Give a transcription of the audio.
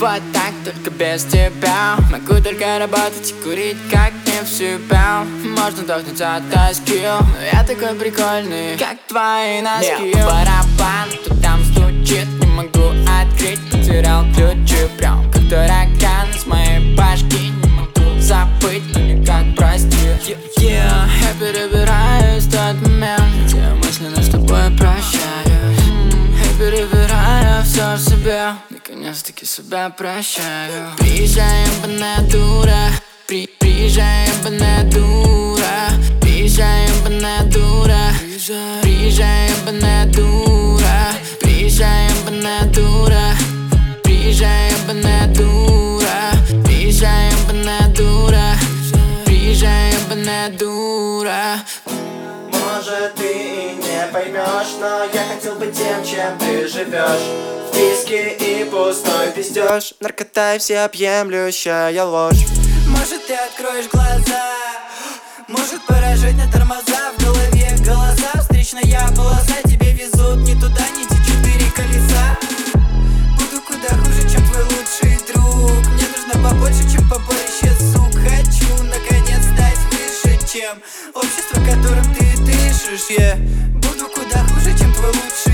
Вот так, только без тебя. Могу только работать и курить, как не в себя. Можно вдохнуть от тоски, но я такой прикольный, как твои носки. Барабан, кто там стучит, не могу открыть, потерял ключи. Прям как таракан из моей башки, не могу забыть, но никак простить. Я перебираюсь в тот момент, где мысленно с тобой прощаюсь. Я перебираю все в себе, наконец-таки себя прощаю. Приезжаем, банная дура, приезжаем, банная дура, приезжаем, банная дура, приезжаем, банная дура, приезжаем, банная дура, приезжаем, банная дура, приезжаем, банная дура, приезжаем, банная дура. Может, ты и не поймешь, но я хотел быть тем, чем ты живешь. Виски и пустой пиздеж, наркота и всеобъемлющая ложь. Может, ты откроешь глаза, может поражать на тормоза. В голове голоса, встречная полоса. Тебе везут ни туда, ни те 4 колеса. Буду куда хуже, чем твой лучший друг. Мне нужно побольше, чем побоище сук. Хочу, наконец, стать выше, чем общество, которым ты дышишь. Буду куда хуже, чем твой лучший